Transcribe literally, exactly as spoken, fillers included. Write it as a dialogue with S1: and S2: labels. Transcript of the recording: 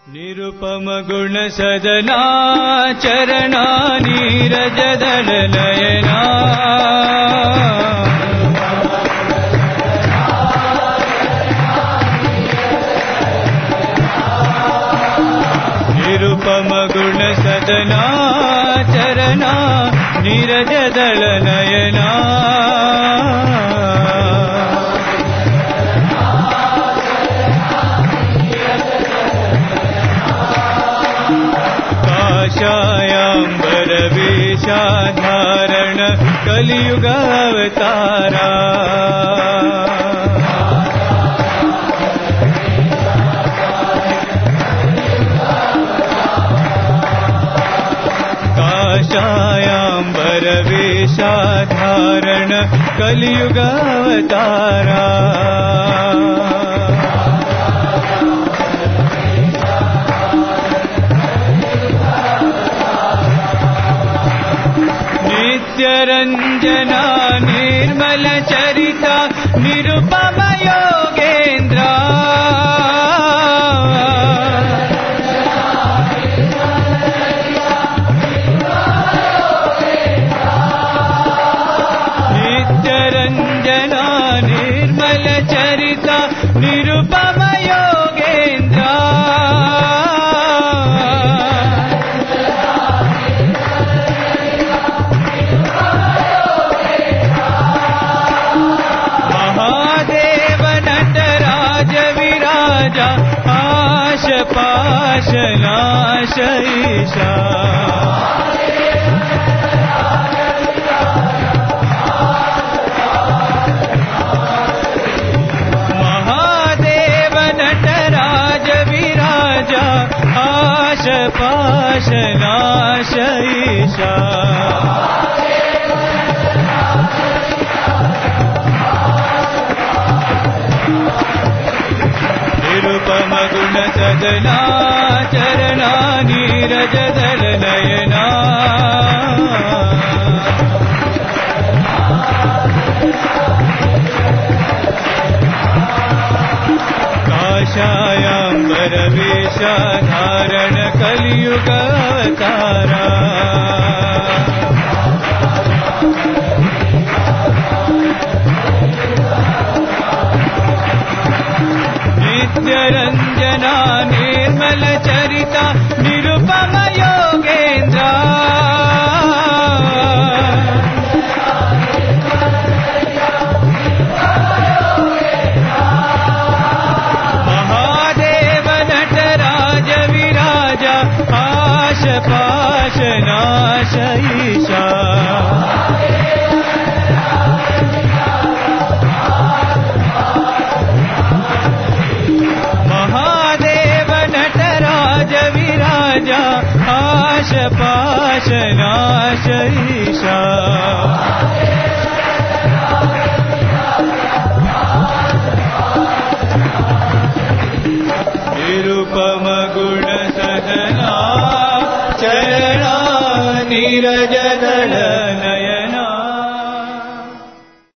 S1: निरुपम गुण सदना चरणा नीरज दल नयना निरुपम गुण सदना चरणा नीरज दल नयना काशायांबर वेशाधारण कलियुग अवतारा काशायांबर वेशाधारण कलियुग अवतारा नित्यरंजना निर्मल चरिता निरुपम योगेन्द्रा नित्यरंजना निर्मल चरिता निरुपम योगेन्द्रा आश पाश नाश ईशा महादेव नटराज विराजा आश पाश नाश ईशा निरुपम गुण सदना चरणा नीरज दल नयना काशायांबर वेशाधारण कलियुग अवतारा नित्यरंजना निर्मल चरिता निरुपम योगेन्द्रा महादेव नटराज विराजा आश पाश नाश ईशा महादेव नटराज विराजा आश पाश नाश ईशा निरुपम गुण सदना चरणा नीरज